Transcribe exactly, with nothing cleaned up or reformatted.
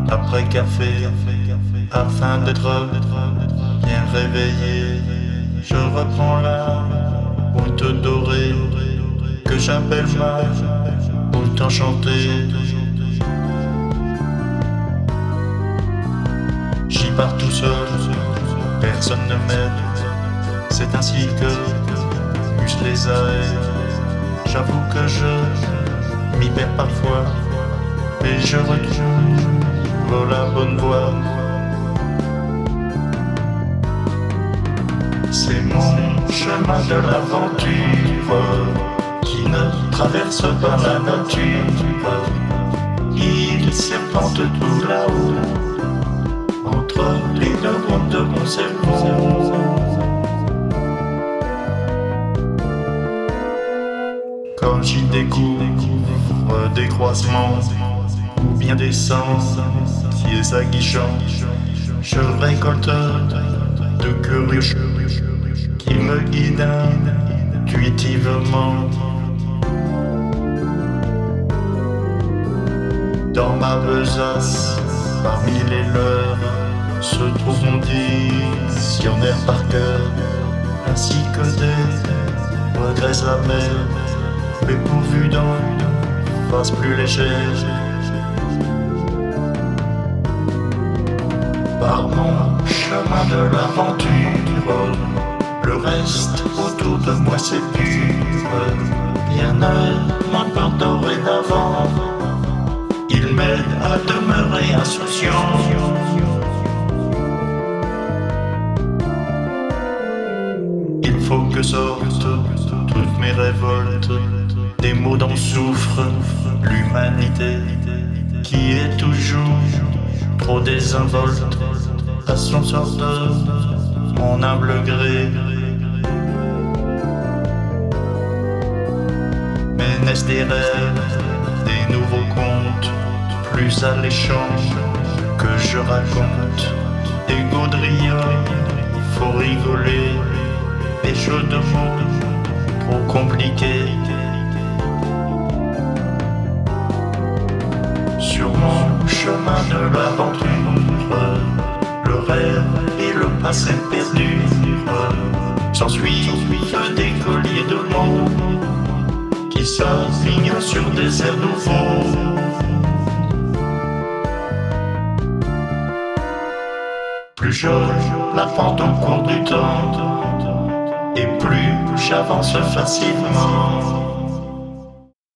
après café, afin d'être bien réveillé. Je reprends la route dorée que j'appelle ma route enchantée. J'y pars tout seul, personne ne m'aide. C'est ainsi que musent les arrêts. J'avoue que je m'y perds parfois, mais je retrouve la bonne voie. C'est mon chemin de l'aventure qui ne traverse pas la nature. Il serpente tout là-haut, entre les deux mondes de mon cerveau. Quand j'y découvre des croisements ou bien des sens qui est aguichant, je récolte de curieux qui me guident intuitivement. Dans ma besace, parmi les leurs, se trouve mon dictionnaire par cœur, ainsi que des regrets amers, mais pourvu d'en face plus légère. Par mon chemin de l'aventure, le reste autour de moi c'est pur. Rien ne m'importe dorénavant, il m'aide à demeurer insouciant. Il faut que sortent toutes mes révoltes, des mots dont souffre l'humanité, qui est toujours trop désinvolte à son sort de mon humble gré. Mais naissent des rêves, des nouveaux contes, plus alléchants que je raconte. Des gaudrilles, faut rigoler, des jeux de mots trop compliqués. Sur mon chemin de l'aventure, le rêve et le passé perdu, s'ensuit des colliers de mots qui s'alignent sur des airs nouveaux. Plus je l'affronte au cours du temps, et plus j'avance facilement.